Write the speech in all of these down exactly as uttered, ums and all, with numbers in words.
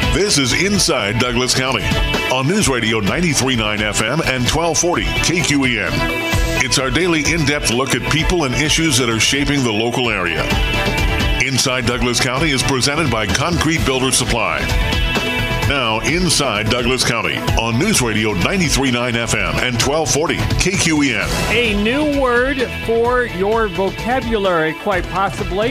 This is Inside Douglas County on News Radio ninety-three point nine F M and twelve forty K Q E N. It's our daily in-depth look at people and issues that are shaping the local area. Inside Douglas County is presented by Concrete Builder Supply. Now, Inside Douglas County on News Radio ninety-three point nine F M and twelve forty K Q E N. A new word for your vocabulary, quite possibly,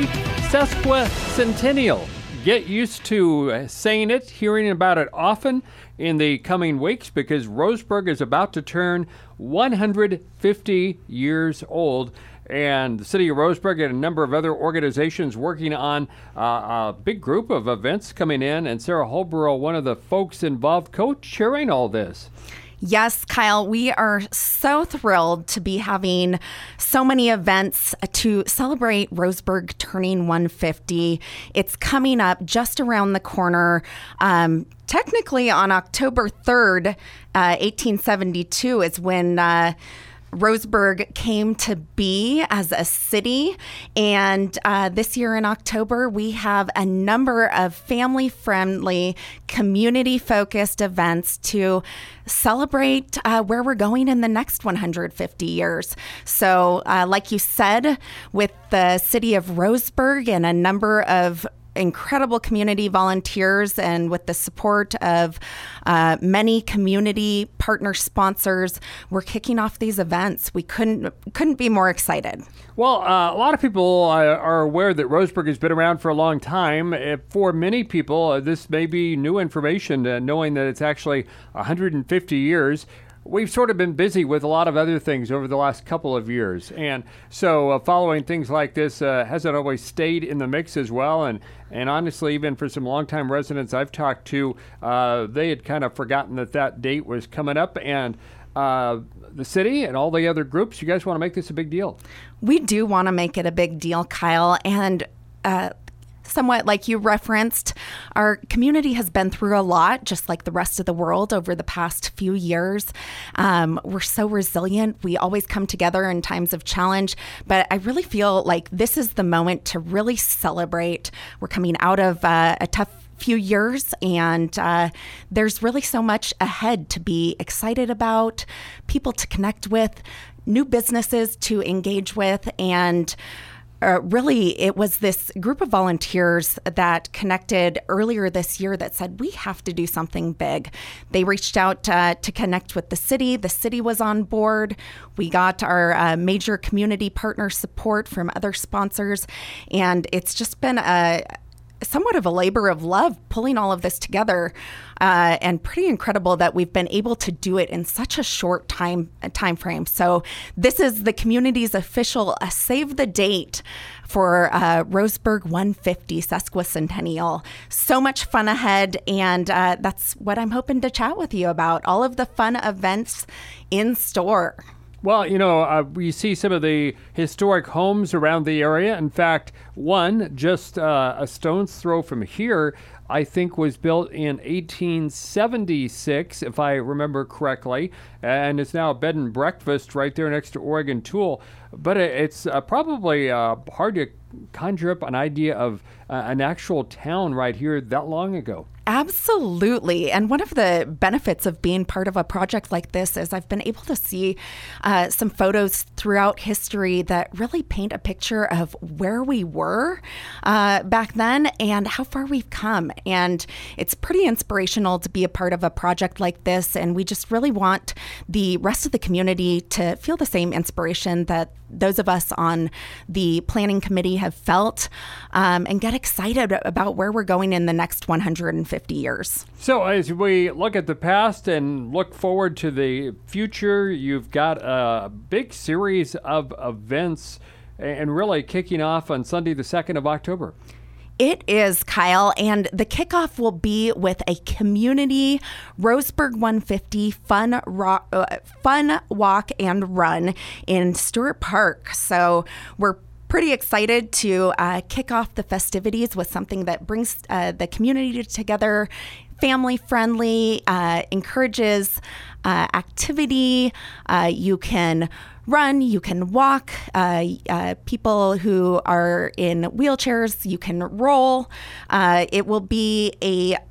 sesquicentennial. Get used to saying it, hearing about it often in the coming weeks, because Roseburg is about to turn one hundred fifty years old. And the city of Roseburg and a number of other organizations working on uh, a big group of events coming in. And Sarah Holborough, one of the folks involved, co-chairing all this. Yes, Kyle, we are so thrilled to be having so many events to celebrate Roseburg turning one hundred fifty. It's coming up just around the corner. Um, technically on October third, uh, eighteen seventy-two is when uh, Roseburg came to be as a city, and uh, this year in October we have a number of family-friendly, community-focused events to celebrate uh, where we're going in the next one hundred fifty years. So uh, like you said, with the city of Roseburg and a number of incredible community volunteers, and with the support of uh, many community partner sponsors, we're kicking off these events. We couldn't couldn't be more excited. Well, uh, a lot of people uh, are aware that Roseburg has been around for a long time. Uh, for many people, uh, this may be new information, uh, knowing that it's actually one hundred fifty years. We've sort of been busy with a lot of other things over the last couple of years. And so uh, following things like this uh, hasn't always stayed in the mix as well. And, and honestly, even for some longtime residents I've talked to, uh, they had kind of forgotten that that date was coming up. And uh, the city and all the other groups, you guys want to make this a big deal? We do want to make it a big deal, Kyle. And uh somewhat like you referenced, our community has been through a lot, just like the rest of the world over the past few years. Um, we're so resilient. We always come together in times of challenge, but I really feel like this is the moment to really celebrate. We're coming out of uh, a tough few years, and uh, there's really so much ahead to be excited about, people to connect with, new businesses to engage with, and Uh, really, it was this group of volunteers that connected earlier this year that said, we have to do something big. They reached out uh, to connect with the city. The city was on board. We got our uh, major community partner support from other sponsors. And it's just been a somewhat of a labor of love pulling all of this together, uh, and pretty incredible that we've been able to do it in such a short time time frame. So this is the community's official uh, save the date for uh, Roseburg one hundred fifty Sesquicentennial. So much fun ahead, and uh, that's what I'm hoping to chat with you about, all of the fun events in store. Well, you know, uh, we see some of the historic homes around the area. In fact, one just uh, a stone's throw from here, I think, was built in eighteen seventy-six, if I remember correctly, and it's now a bed and breakfast right there next to Oregon Tool. But it's uh, probably uh, hard to conjure up an idea of uh, an actual town right here that long ago. Absolutely. And one of the benefits of being part of a project like this is I've been able to see uh, some photos throughout history that really paint a picture of where we were uh, back then and how far we've come. And it's pretty inspirational to be a part of a project like this. And we just really want the rest of the community to feel the same inspiration that those of us on the planning committee have felt, um, and get excited about where we're going in the next one hundred fifty years. So as we look at the past and look forward to the future, you've got a big series of events and really kicking off on Sunday, the second of October. It is, Kyle, and the kickoff will be with a community Roseburg one hundred fifty fun rock, uh, fun walk and run in Stewart Park. So we're pretty excited to uh, kick off the festivities with something that brings uh, the community together, family friendly, uh, encourages uh, activity. Uh, you can run, you can walk, uh, uh, people who are in wheelchairs, you can roll. Uh, it will be a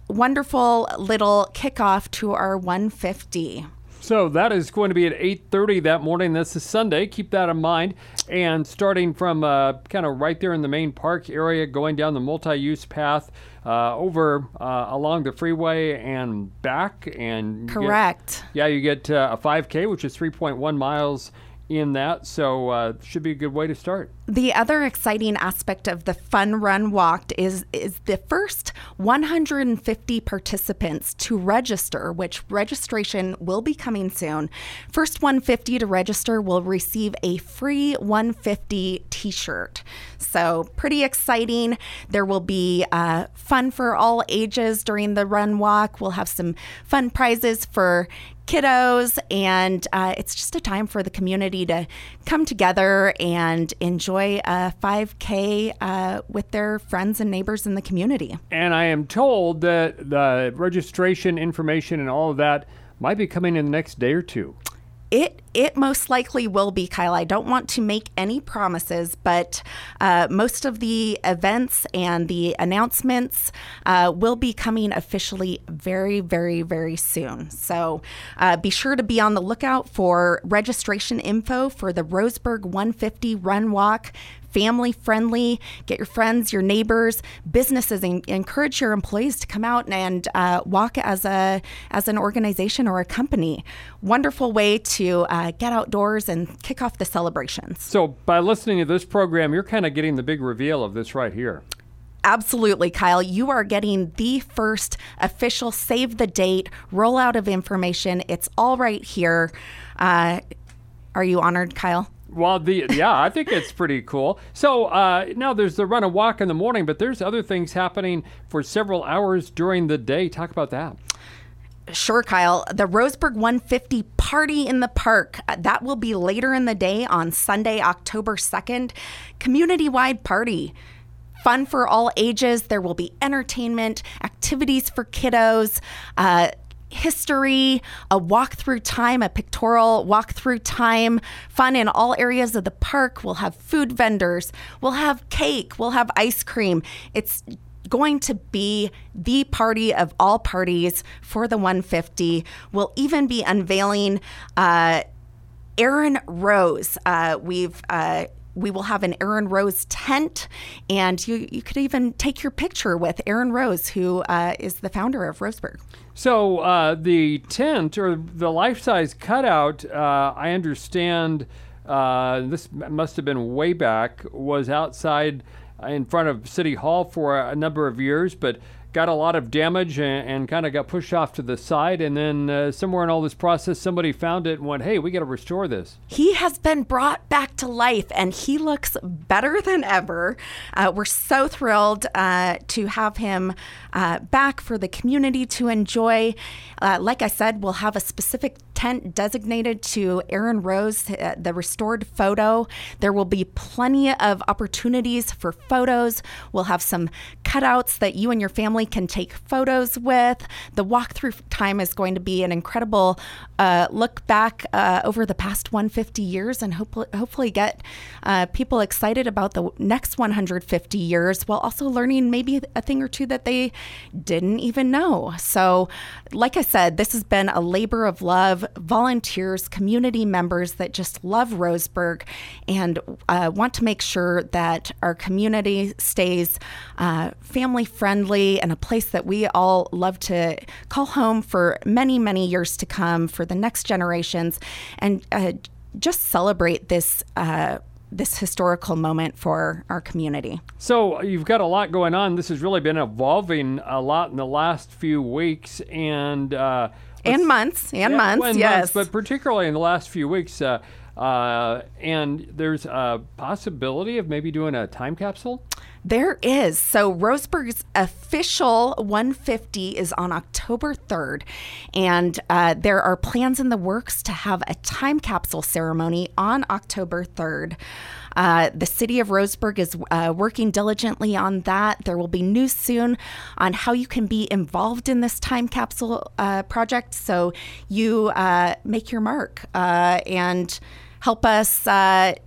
wonderful little kickoff to our one fifty. So that is going to be at eight thirty that morning. This is Sunday. Keep that in mind. And starting from uh, kind of right there in the main park area, going down the multi-use path uh, over uh, along the freeway and back. And Correct. Get, yeah, you get uh, a five K, which is three point one miles in that. So uh, should be a good way to start. The other exciting aspect of the Fun Run Walk is is the first one hundred fifty participants to register, which registration will be coming soon. First one hundred fifty to register will receive a free one hundred fifty t-shirt. So pretty exciting. There will be uh, fun for all ages during the run walk. We'll have some fun prizes for kiddos, and uh, it's just a time for the community to come together and enjoy a five K uh, with their friends and neighbors in the community. And I am told that the registration information and all of that might be coming in the next day or two. It it most likely will be, Kyle. I don't want to make any promises, but uh, most of the events and the announcements uh, will be coming officially very, very, very soon. So uh, be sure to be on the lookout for registration info for the Roseburg one fifty Run Walk. Family friendly. Get your friends, your neighbors, businesses, and encourage your employees to come out and uh, walk as a as an organization or a company. Wonderful way to uh, get outdoors and kick off the celebrations. So by listening to this program, you're kind of getting the big reveal of this right here. Absolutely, Kyle. You are getting the first official save the date rollout of information. It's all right here. Uh, are you honored, Kyle? Well, the yeah, I think it's pretty cool. So uh, now there's the run and walk in the morning, but there's other things happening for several hours during the day. Talk about that. Sure, Kyle. The Roseburg one fifty Party in the Park. Uh, that will be later in the day on Sunday, October second. Community-wide party. Fun for all ages. There will be entertainment, activities for kiddos, uh, history, a walk through time, a pictorial walk through time, fun in all areas of the park. We'll have food vendors. We'll have cake. We'll have ice cream. It's going to be the party of all parties for the one fifty. We'll even be unveiling uh, Aaron Rose. Uh, we've uh, We will have an Aaron Rose tent, and you, you could even take your picture with Aaron Rose, who uh, is the founder of Roseburg. So uh, the tent or the life-size cutout, uh, I understand, uh, this must have been way back, was outside in front of City Hall for a number of years, but got a lot of damage and, and kind of got pushed off to the side. And then uh, somewhere in all this process, somebody found it and went, hey, we got to restore this. He has been brought back to life, and he looks better than ever. Uh, we're so thrilled uh, to have him uh, back for the community to enjoy. Uh, like I said, we'll have a specific tent designated to Aaron Rose, uh, the restored photo. There will be plenty of opportunities for photos. We'll have some cutouts that you and your family can take photos with. The walkthrough time is going to be an incredible uh, look back uh, over the past one hundred fifty years, and hopefully, hopefully get uh, people excited about the next one hundred fifty years, while also learning maybe a thing or two that they didn't even know. So, like I said, this has been a labor of love. Volunteers, community members that just love Roseburg and uh, want to make sure that our community stays uh, family friendly and a place that we all love to call home for many, many years to come, for the next generations, and uh, just celebrate this uh, this historical moment for our community. So you've got a lot going on. This has really been evolving a lot in the last few weeks and uh, and months and yeah, months, and yes. Months, but particularly in the last few weeks. Uh, uh, and there's a possibility of maybe doing a time capsule? There is. So Roseburg's official one fifty is on October third, and uh, there are plans in the works to have a time capsule ceremony on October third. Uh, the city of Roseburg is uh, working diligently on that. There will be news soon on how you can be involved in this time capsule uh, project, so you uh, make your mark uh, and help us uh,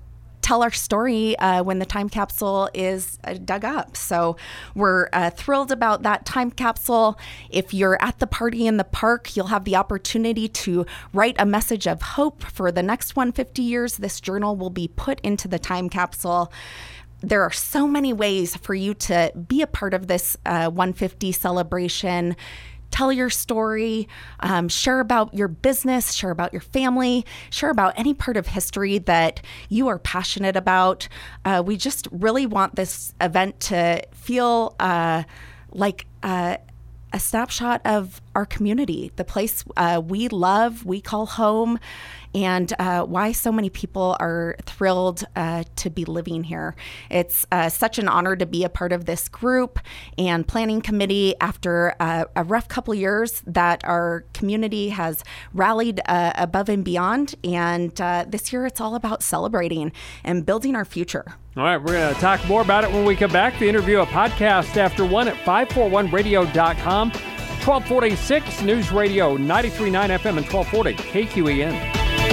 tell our story uh, when the time capsule is uh, dug up. So we're uh, thrilled about that time capsule. If you're at the party in the park, you'll have the opportunity to write a message of hope for the next one hundred fifty years. This journal will be put into the time capsule. There are so many ways for you to be a part of this uh, one hundred fifty celebration. Tell your story, um, share about your business, share about your family, share about any part of history that you are passionate about. Uh, we just really want this event to feel uh, like uh, a snapshot of our community, the place uh, we love, we call home, and uh, why so many people are thrilled uh, to be living here. It's uh, such an honor to be a part of this group and planning committee after uh, a rough couple years that our community has rallied uh, above and beyond. And uh, this year it's all about celebrating and building our future. All right, we're going to talk more about it when we come back. The interview, a podcast after one at five forty-one radio dot com, twelve forty-six News Radio ninety-three point nine F M and twelve forty K Q E N.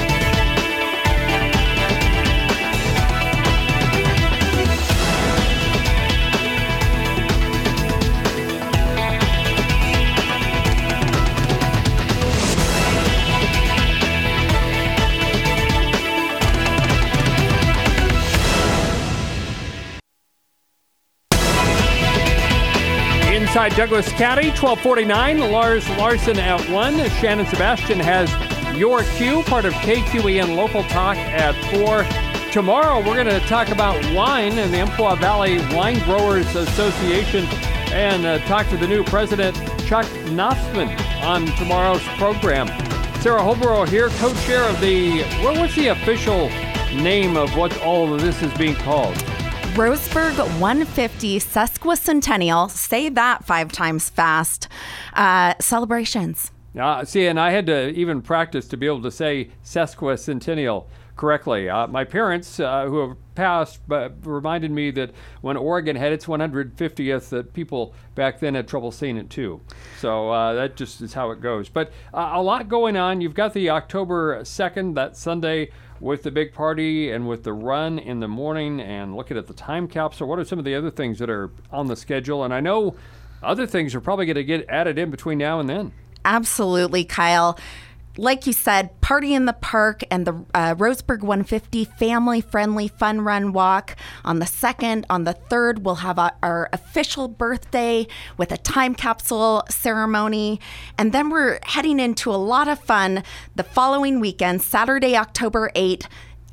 Inside Douglas County, twelve forty-nine, Lars Larson at one. Shannon Sebastian has your cue, part of K Q E N Local Talk at four. Tomorrow, we're going to talk about wine and the Umpqua Valley Wine Growers Association and uh, talk to the new president, Chuck Knopfman, on tomorrow's program. Sarah Holborough here, co-chair of the, what was the official name of what all of this is being called? Roseburg one hundred fifty Sesquicentennial, say that five times fast, uh, celebrations. Uh, see, and I had to even practice to be able to say sesquicentennial correctly. Uh, my parents, uh, who have passed, uh, reminded me that when Oregon had its one hundred fiftieth, that people back then had trouble saying it too. So uh, that just is how it goes. But uh, a lot going on. You've got the October second, that Sunday, with the big party and with the run in the morning, and looking at the time capsule. What are some of the other things that are on the schedule? And I know other things are probably going to get added in between now and then. Absolutely, Kyle. Like you said, Party in the Park and the uh, Roseburg one hundred fifty family-friendly fun run walk on the second. On the third, we'll have a, our official birthday with a time capsule ceremony. And then we're heading into a lot of fun the following weekend, Saturday, October eighth,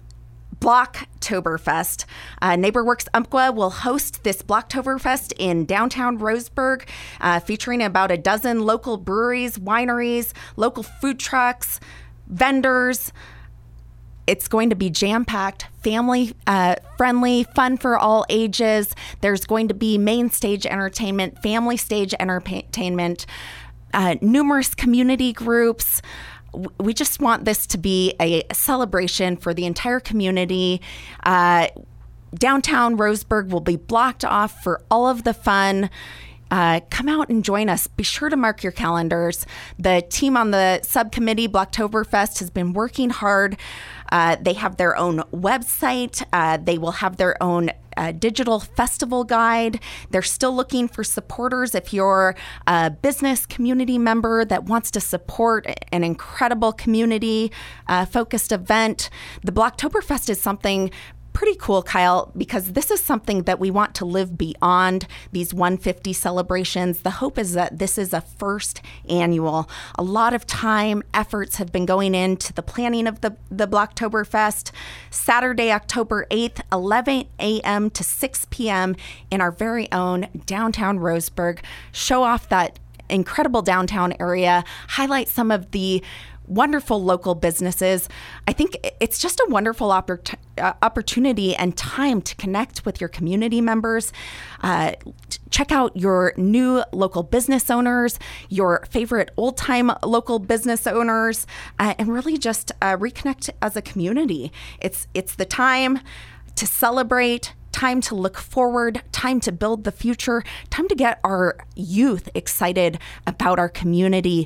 Blocktoberfest. Uh, NeighborWorks Umpqua will host this Blocktoberfest in downtown Roseburg, uh, featuring about a dozen local breweries, wineries, local food trucks, vendors. It's going to be jam-packed, family-friendly, uh, fun for all ages. There's going to be main stage entertainment, family stage entertainment, uh, numerous community groups. We just want this to be a celebration for the entire community. Uh, downtown Roseburg will be blocked off for all of the fun. Uh, come out and join us. Be sure to mark your calendars. The team on the subcommittee, Blocktoberfest, has been working hard. Uh, they have their own website. Uh, they will have their own uh, digital festival guide. They're still looking for supporters. If you're a business community member that wants to support an incredible community-focused uh, event, the Blocktoberfest is something pretty cool, Kyle, because this is something that we want to live beyond these one hundred fifty celebrations. The hope is that this is a first annual. A lot of time, efforts have been going into the planning of the, the Blocktoberfest. Saturday, October eighth, eleven a.m. to six p.m. in our very own downtown Roseburg. Show off that incredible downtown area, highlight some of the wonderful local businesses. I think it's just a wonderful oppor- uh, opportunity and time to connect with your community members. Uh, check out your new local business owners, your favorite old-time local business owners, uh, and really just uh, reconnect as a community. It's it's the time to celebrate, time to look forward, time to build the future, time to get our youth excited about our community.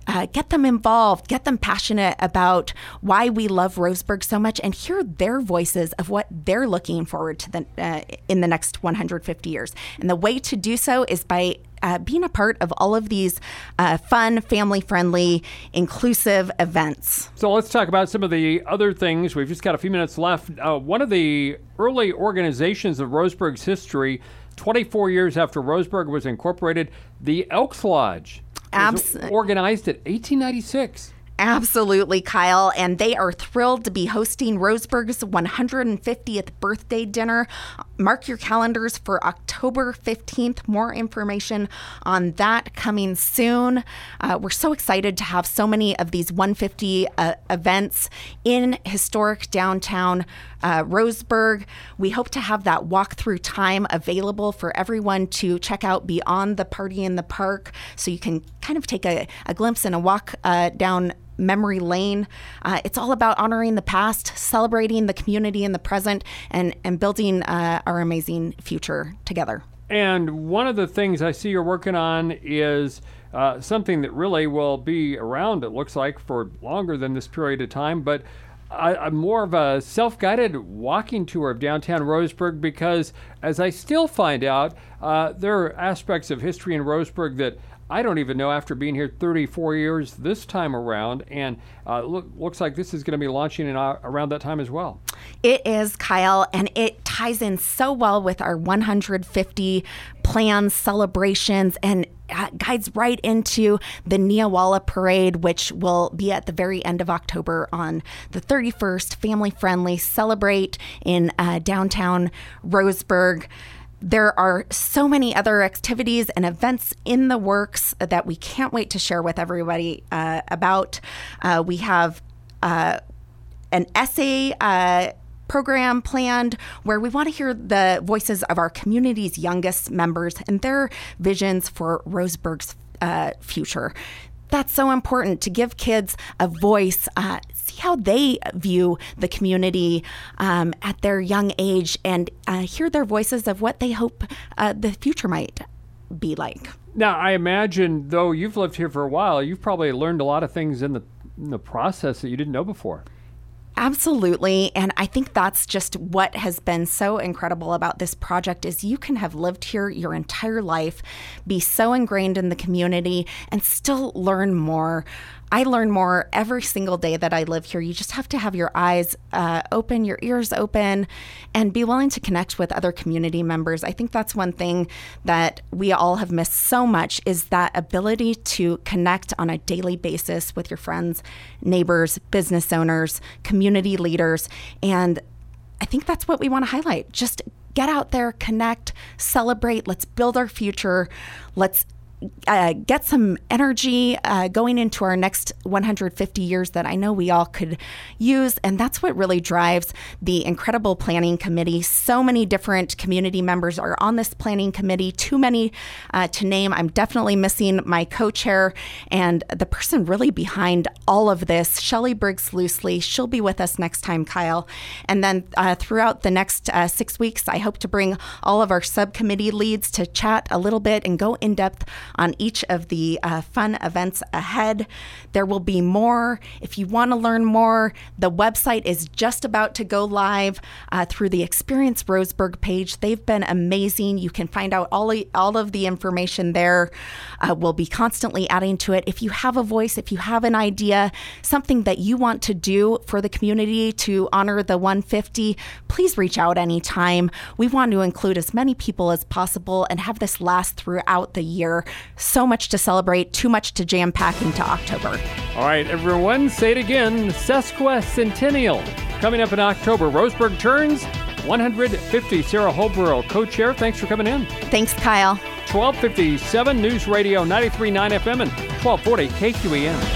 Uh, get them involved, get them passionate about why we love Roseburg so much, and hear their voices of what they're looking forward to the, uh, in the next one hundred fifty years. And the way to do so is by uh, being a part of all of these uh, fun, family-friendly, inclusive events. So let's talk about some of the other things. We've just got a few minutes left. Uh, one of the early organizations of Roseburg's history, twenty-four years after Roseburg was incorporated, the Elks Lodge. Abs- organized in eighteen ninety-six. Absolutely, Kyle. And they are thrilled to be hosting Roseburg's one hundred fiftieth birthday dinner. Mark your calendars for October fifteenth. More information on that coming soon. Uh, we're so excited to have so many of these one hundred fifty uh, events in historic downtown uh, Roseburg. We hope to have that walkthrough time available for everyone to check out beyond the party in the park, so you can kind of take a, a glimpse and a walk uh, down memory lane. Uh, it's all about honoring the past, celebrating the community in the present, and, and building uh, our amazing future together. And one of the things I see you're working on is uh, something that really will be around, it looks like, for longer than this period of time, but a, a more of a self-guided walking tour of downtown Roseburg, because as I still find out, uh, there are aspects of history in Roseburg that I don't even know after being here thirty-four years this time around, and uh, look, looks like this is going to be launching in, uh, around that time as well. It is, Kyle, and it ties in so well with our one hundred fifty plans, celebrations, and uh, guides right into the Neowalla Parade, which will be at the very end of October on the thirty-first. Family-friendly, celebrate in uh, downtown Roseburg. There are so many other activities and events in the works that we can't wait to share with everybody uh, about. Uh, we have uh, an essay uh, program planned where we want to hear the voices of our community's youngest members and their visions for Roseburg's uh, future. That's so important, to give kids a voice, uh, see how they view the community um, at their young age, and uh, hear their voices of what they hope uh, the future might be like. Now, I imagine, though you've lived here for a while, you've probably learned a lot of things in the, in the process that you didn't know before. Absolutely. And I think that's just what has been so incredible about this project is you can have lived here your entire life, be so ingrained in the community, and still learn more. I learn more every single day that I live here. You just have to have your eyes uh, open, your ears open, and be willing to connect with other community members. I think that's one thing that we all have missed so much, is that ability to connect on a daily basis with your friends, neighbors, business owners, community leaders. And I think that's what we want to highlight. Just get out there, connect, celebrate. Let's build our future. Let's Uh, get some energy uh, going into our next one hundred fifty years that I know we all could use. And that's what really drives the incredible planning committee. So many different community members are on this planning committee, too many uh, to name. I'm definitely missing my co-chair and the person really behind all of this, Shelly Briggs-Loosely. She'll be with us next time, Kyle. And then uh, throughout the next uh, six weeks, I hope to bring all of our subcommittee leads to chat a little bit and go in depth on each of the uh, fun events ahead. There will be more. If you want to learn more, the website is just about to go live uh, through the Experience Roseburg page. They've been amazing. You can find out all, all of the information there. Uh, we'll be constantly adding to it. If you have a voice, if you have an idea, something that you want to do for the community to honor the one hundred fifty, please reach out anytime. We want to include as many people as possible and have this last throughout the year. So much to celebrate, too much to jam pack into October. All right, everyone, say it again. Sesquicentennial. Coming up in October, Roseburg turns one hundred fifty. Sarah Holbrook, co-chair, thanks for coming in. Thanks, Kyle. twelve fifty-seven News Radio ninety-three point nine F M and twelve forty K Q E N.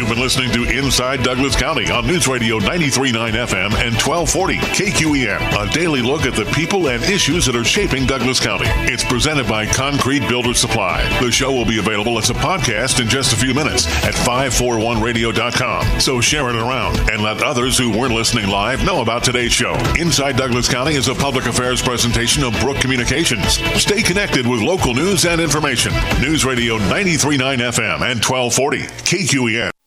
You've been listening to Inside Douglas County on News Radio ninety-three point nine F M and twelve forty K Q E N. A daily look at the people and issues that are shaping Douglas County. It's presented by Concrete Builder Supply. The show will be available as a podcast in just a few minutes at five forty-one radio dot com. So share it around and let others who weren't listening live know about today's show. Inside Douglas County is a public affairs presentation of Brook Communications. Stay connected with local news and information. News Radio ninety-three point nine F M and twelve forty K Q E N.